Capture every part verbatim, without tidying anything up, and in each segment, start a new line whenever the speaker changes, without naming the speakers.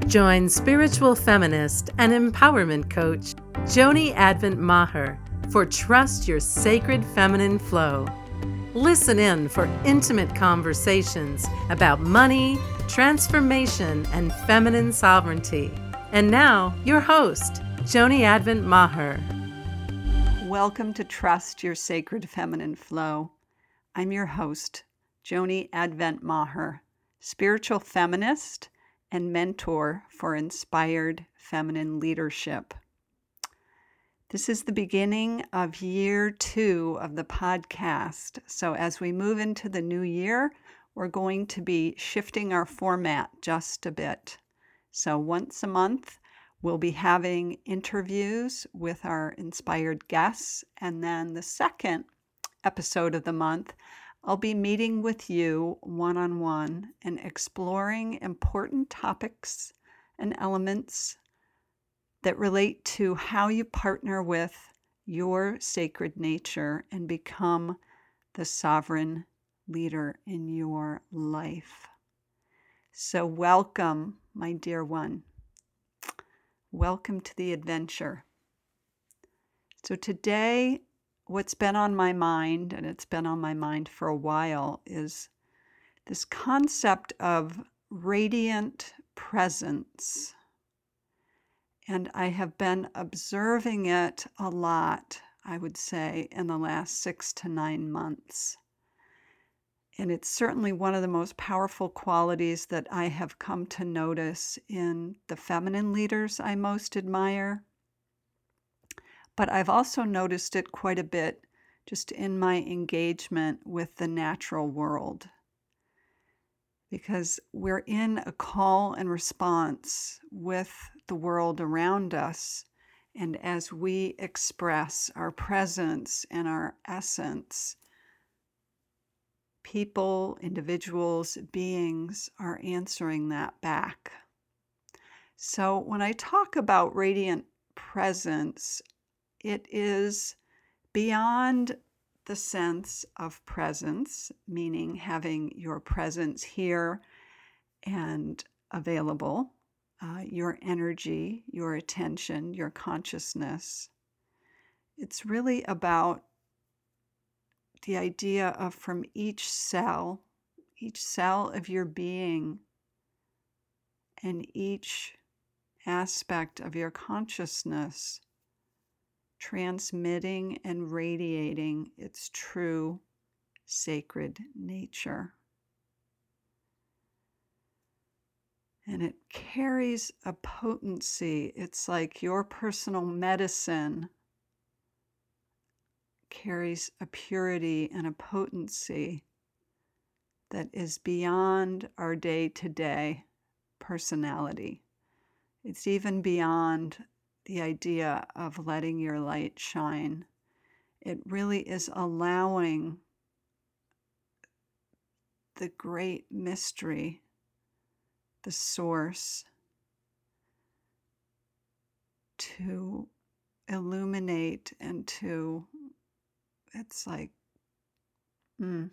Join spiritual feminist and empowerment coach Joni Advent Maher for Trust Your Sacred Feminine Flow. Listen in for intimate conversations about money, transformation, and feminine sovereignty. And now, your host, Joni Advent Maher.
Welcome to Trust Your Sacred Feminine Flow. I'm your host, Joni Advent Maher, spiritual feminist and mentor for inspired feminine leadership. This is the beginning of year two of the podcast. So as we move into the new year, we're going to be shifting our format just a bit. So once a month, we'll be having interviews with our inspired guests. And then the second episode of the month, I'll be meeting with you one-on-one and exploring important topics and elements that relate to how you partner with your sacred nature and become the sovereign leader in your life. So welcome, my dear one. Welcome to the adventure. So today, what's been on my mind, and it's been on my mind for a while, is this concept of radiant presence. And I have been observing it a lot, I would say, in the last six to nine months. And it's certainly one of the most powerful qualities that I have come to notice in the feminine leaders I most admire. But I've also noticed it quite a bit just in my engagement with the natural world. Because we're in a call and response with the world around us. And as we express our presence and our essence, people, individuals, beings are answering that back. So when I talk about radiant presence, it is beyond the sense of presence, meaning having your presence here and available, uh, your energy, your attention, your consciousness. It's really about the idea of from each cell, each cell of your being, and each aspect of your consciousness transmitting and radiating its true sacred nature. And it carries a potency. It's like your personal medicine carries a purity and a potency that is beyond our day-to-day personality. It's even beyond the idea of letting your light shine. It really is allowing the great mystery, the source, to illuminate and to, it's like, mm,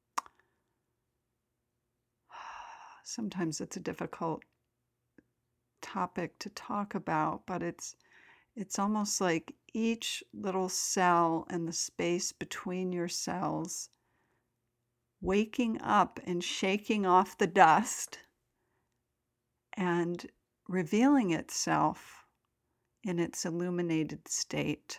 sometimes it's a difficult topic to talk about, but it's it's almost like each little cell and the space between your cells waking up and shaking off the dust and revealing itself in its illuminated state.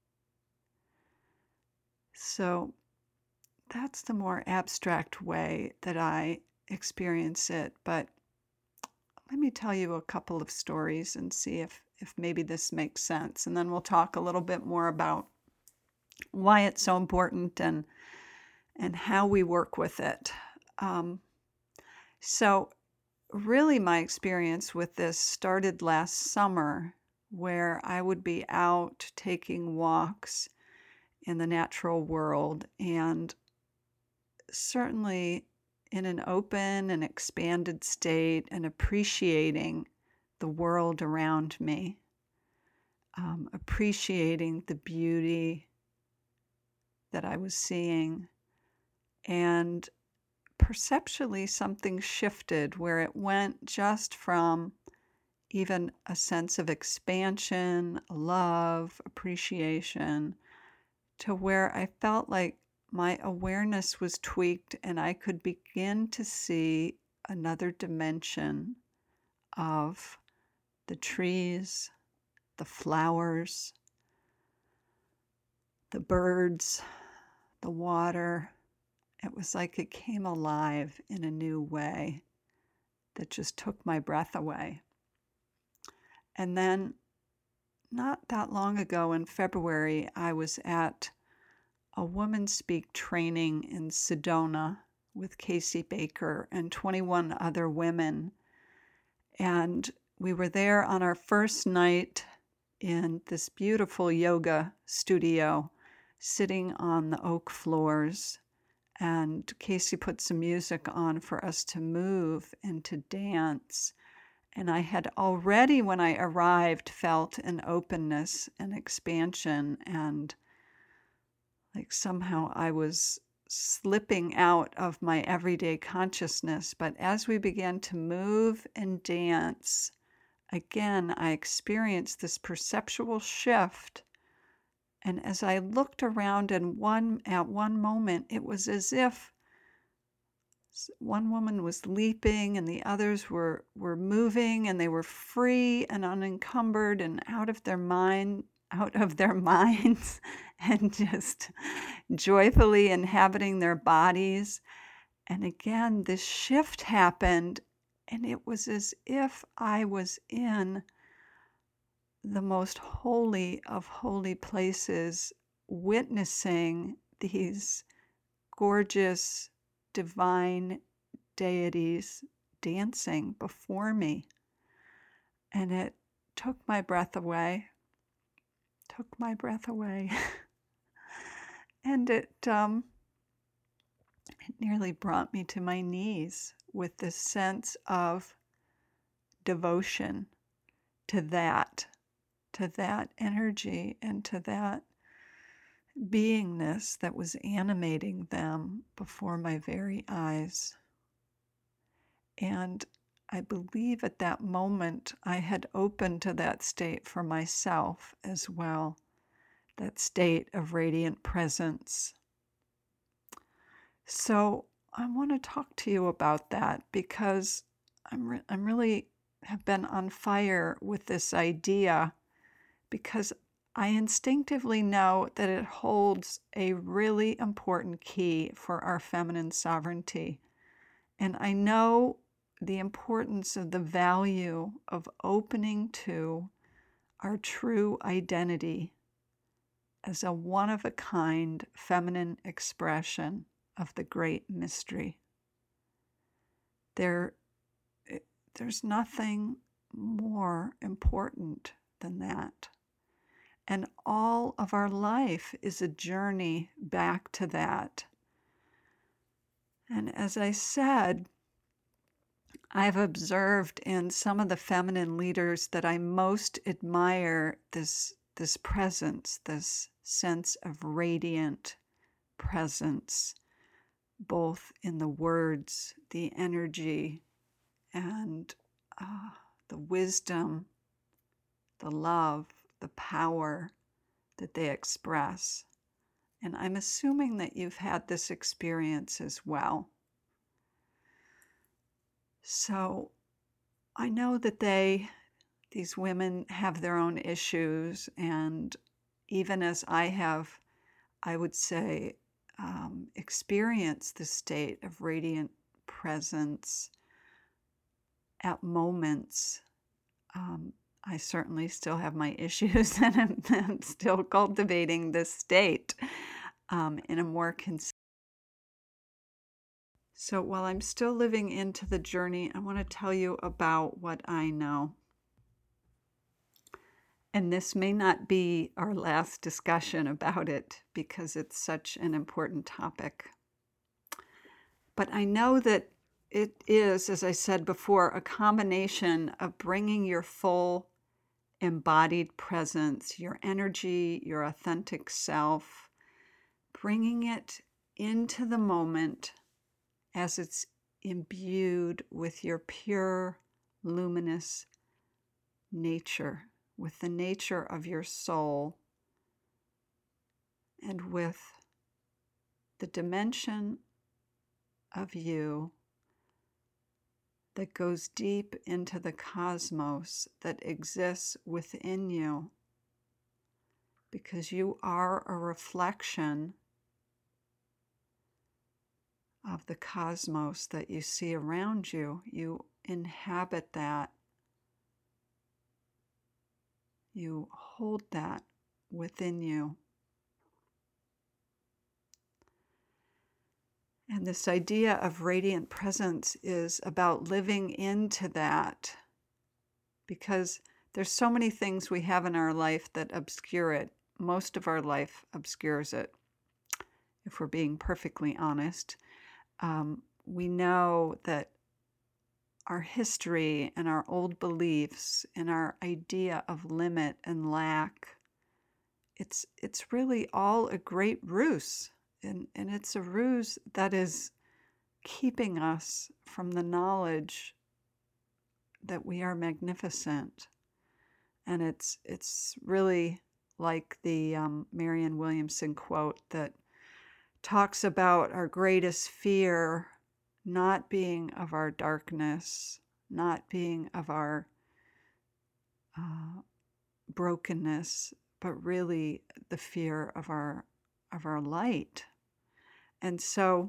So that's the more abstract way that I experience it, but let me tell you a couple of stories and see if, if maybe this makes sense. And then we'll talk a little bit more about why it's so important and, and how we work with it. Um, so really my experience with this started last summer, where I would be out taking walks in the natural world, and certainly in an open and expanded state and appreciating the world around me, um, appreciating the beauty that I was seeing. And perceptually, something shifted where it went just from even a sense of expansion, love, appreciation, to where I felt like my awareness was tweaked and I could begin to see another dimension of the trees, the flowers, the birds, the water. It was like it came alive in a new way that just took my breath away. And then, not that long ago in February, I was at a Woman Speak training in Sedona with Casey Baker and twenty-one other women. And we were there on our first night in this beautiful yoga studio, sitting on the oak floors. And Casey put some music on for us to move and to dance. And I had already, when I arrived, felt an openness and expansion, and like somehow I was slipping out of my everyday consciousness. But as we began to move and dance, again, I experienced this perceptual shift. And as I looked around and one at one moment, it was as if one woman was leaping and the others were, were moving, and they were free and unencumbered and out of their mind, out of their minds and just joyfully inhabiting their bodies. And again, this shift happened, and it was as if I was in the most holy of holy places, witnessing these gorgeous, divine deities dancing before me. And it took my breath away, took my breath away. And it, um, it nearly brought me to my knees with this sense of devotion to that, to that energy and to that beingness that was animating them before my very eyes. And I believe at that moment I had opened to that state for myself as well, that state of radiant presence. So I want to talk to you about that, because I'm, re- I'm really have been on fire with this idea, because I instinctively know that it holds a really important key for our feminine sovereignty. And I know the importance of the value of opening to our true identity as a one-of-a-kind feminine expression of the great mystery. There, there's nothing more important than that. And all of our life is a journey back to that. And as I said, I've observed in some of the feminine leaders that I most admire this, this presence, this sense of radiant presence, both in the words, the energy, and uh, the wisdom, the love, the power that they express. And I'm assuming that you've had this experience as well. So I know that they, these women, have their own issues, and even as I have, I would say, um, experienced the state of radiant presence at moments, um, I certainly still have my issues, and I'm, I'm still cultivating this state um, in a more consistent. So while I'm still living into the journey, I want to tell you about what I know. And this may not be our last discussion about it, because it's such an important topic. But I know that it is, as I said before, a combination of bringing your full embodied presence, your energy, your authentic self, bringing it into the moment as it's imbued with your pure, luminous nature, with the nature of your soul, and with the dimension of you that goes deep into the cosmos that exists within you, because you are a reflection of the cosmos that you see around you. You inhabit that. You hold that within you. And this idea of radiant presence is about living into that, because there's so many things we have in our life that obscure it. Most of our life obscures it, if we're being perfectly honest. Um, we know that our history and our old beliefs and our idea of limit and lack, it's it's really all a great ruse. And, and it's a ruse that is keeping us from the knowledge that we are magnificent. And it's it's really like the um, Marianne Williamson quote that talks about our greatest fear not being of our darkness, not being of our uh, brokenness, but really the fear of our of our light. And so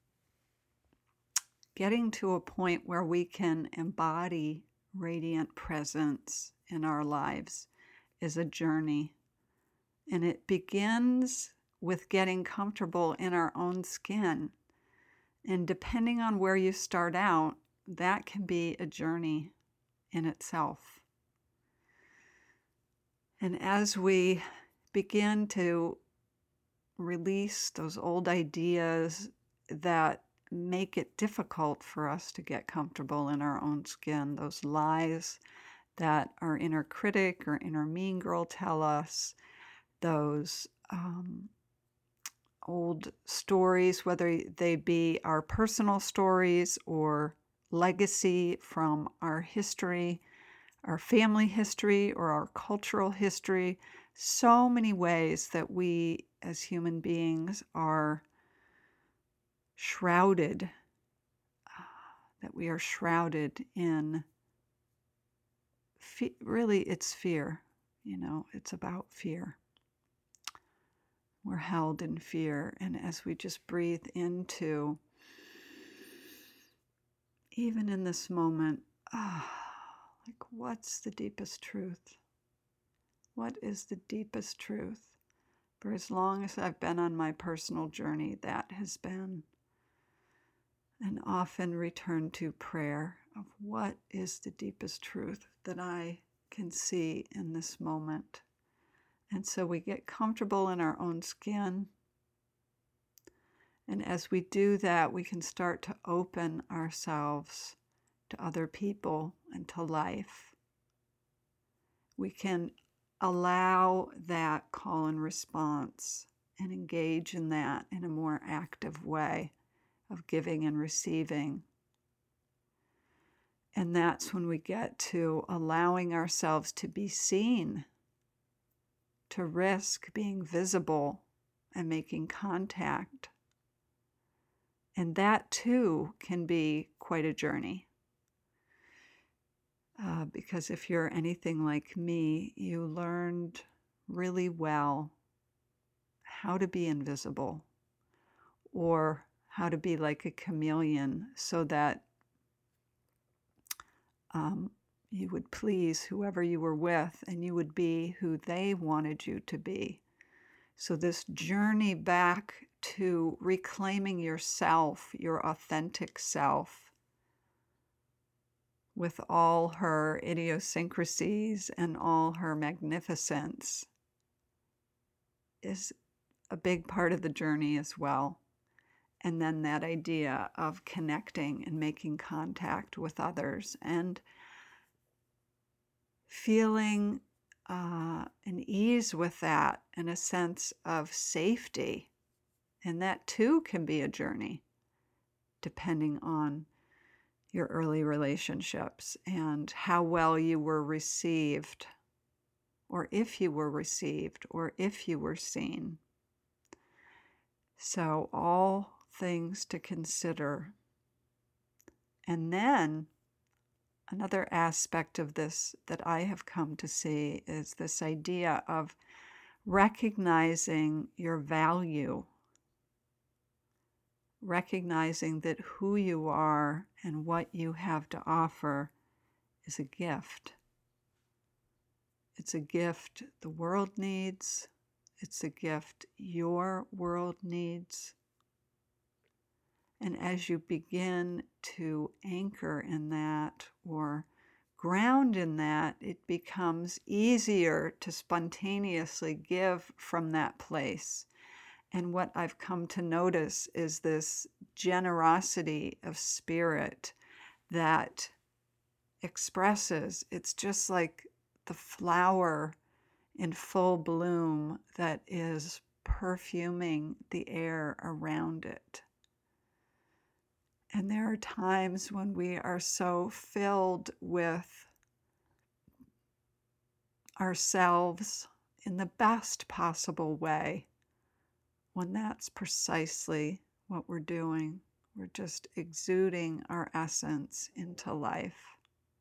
getting to a point where we can embody radiant presence in our lives is a journey. And it begins with getting comfortable in our own skin. And depending on where you start out, that can be a journey in itself. And as we begin to release those old ideas that make it difficult for us to get comfortable in our own skin, those lies that our inner critic or inner mean girl tell us, those um, old stories, whether they be our personal stories or legacy from our history, our family history, or our cultural history, so many ways that we as human beings are shrouded, uh, that we are shrouded in, fe- really it's fear, you know, it's about fear. We're held in fear, and as we just breathe into, even in this moment, ah, like what's the deepest truth? What is the deepest truth? For as long as I've been on my personal journey, that has been an often return to prayer of what is the deepest truth that I can see in this moment. And so we get comfortable in our own skin. And as we do that, we can start to open ourselves to other people and to life. We can allow that call and response and engage in that in a more active way of giving and receiving. And that's when we get to allowing ourselves to be seen, to risk being visible and making contact. And that too can be quite a journey. Uh, because if you're anything like me, you learned really well how to be invisible, or how to be like a chameleon so that um, you would please whoever you were with, and you would be who they wanted you to be. So this journey back to reclaiming yourself, your authentic self, with all her idiosyncrasies and all her magnificence, is a big part of the journey as well. And then that idea of connecting and making contact with others and feeling uh, an ease with that and a sense of safety. And that too can be a journey, depending on your early relationships and how well you were received, or if you were received, or if you were seen. So all things to consider. And then another aspect of this that I have come to see is this idea of recognizing your value, recognizing that who you are and what you have to offer is a gift. It's a gift the world needs. It's a gift your world needs. And as you begin to anchor in that or ground in that, it becomes easier to spontaneously give from that place. And what I've come to notice is this generosity of spirit that expresses. It's just like the flower in full bloom that is perfuming the air around it. And there are times when we are so filled with ourselves in the best possible way, when that's precisely what we're doing. We're just exuding our essence into life.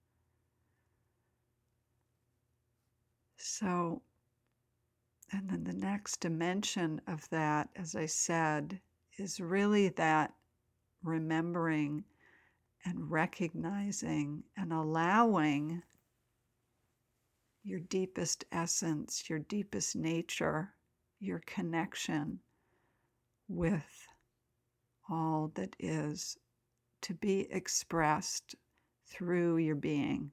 So, and then the next dimension of that, as I said, is really that remembering and recognizing and allowing your deepest essence, your deepest nature, your connection with all that is to be expressed through your being,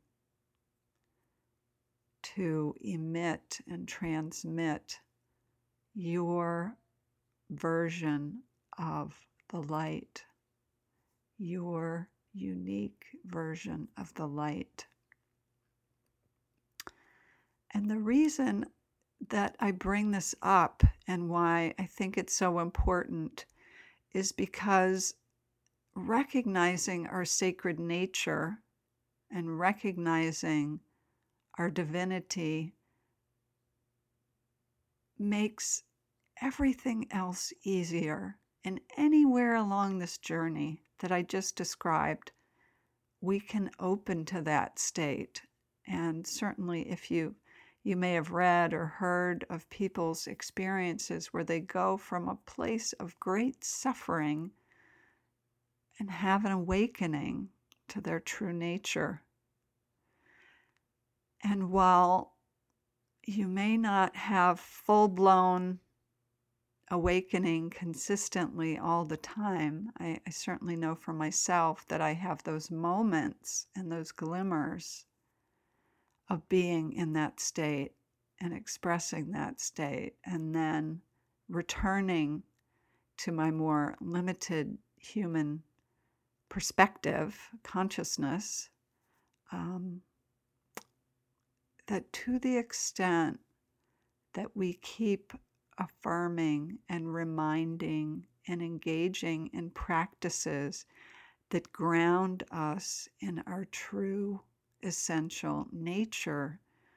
to emit and transmit your version of the light, your unique version of the light. And the reason that I bring this up and why I think it's so important is because recognizing our sacred nature and recognizing our divinity makes everything else easier. And anywhere along this journey that I just described, we can open to that state. And certainly if you you may have read or heard of people's experiences where they go from a place of great suffering and have an awakening to their true nature. And while you may not have full-blown awakening consistently all the time, I, I certainly know for myself that I have those moments and those glimmers of being in that state and expressing that state, and then returning to my more limited human perspective, consciousness, um, that to the extent that we keep affirming and reminding and engaging in practices that ground us in our true essential nature,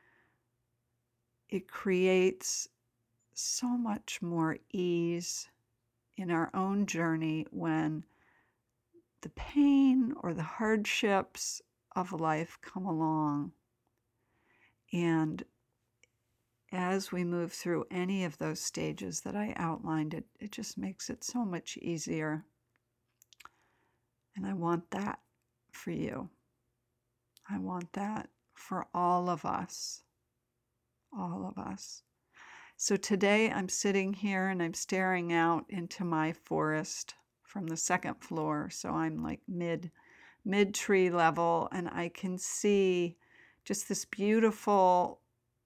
it creates so much more ease in our own journey when the pain or the hardships of life come along. And as we move through any of those stages that I outlined, it, it just makes it so much easier. And I want that for you. I want that for all of us, all of us. So today I'm sitting here and I'm staring out into my forest from the second floor. So I'm like mid, mid tree level, and I can see just this beautiful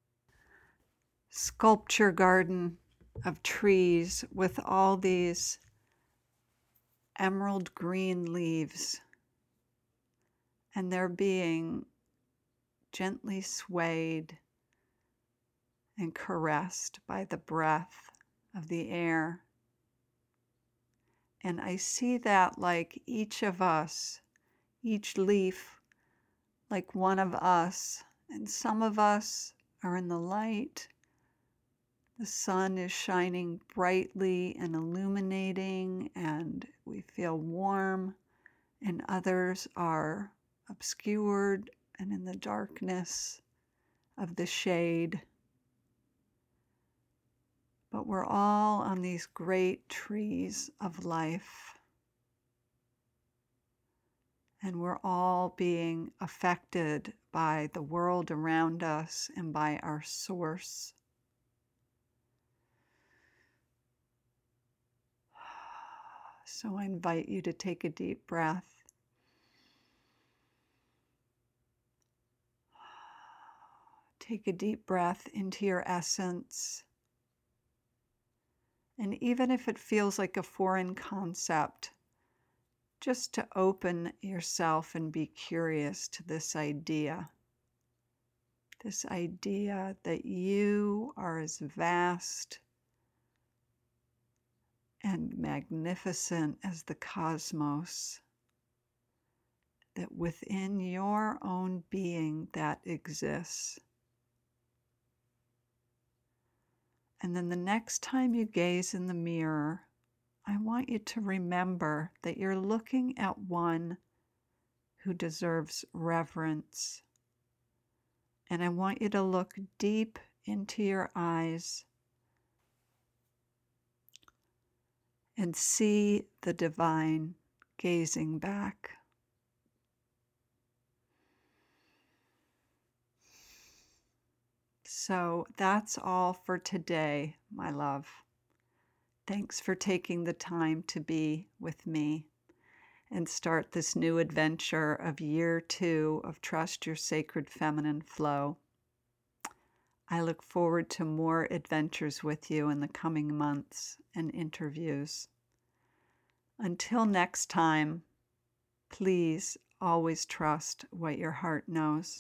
sculpture garden of trees with all these emerald green leaves, and they're being gently swayed and caressed by the breath of the air. And I see that like each of us each leaf like one of us, and some of us are in the light. The sun is shining brightly and illuminating, and we feel warm, and others are obscured and in the darkness of the shade. But we're all on these great trees of life, and we're all being affected by the world around us and by our source. So I invite you to take a deep breath. Take a deep breath into your essence. And even if it feels like a foreign concept, just to open yourself and be curious to this idea. This idea that you are as vast and magnificent as the cosmos, that within your own being that exists. And then the next time you gaze in the mirror, I want you to remember that you're looking at one who deserves reverence. And I want you to look deep into your eyes and see the divine gazing back. So that's all for today, my love. Thanks for taking the time to be with me and start this new adventure of year two of Trust Your Sacred Feminine Flow. I look forward to more adventures with you in the coming months and interviews. Until next time, please always trust what your heart knows.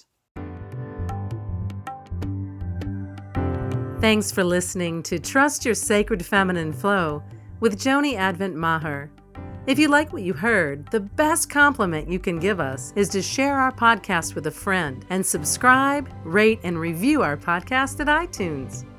Thanks for listening to Trust Your Sacred Feminine Flow with Joni Advent Maher. If you like what you heard, the best compliment you can give us is to share our podcast with a friend and subscribe, rate, and review our podcast at iTunes.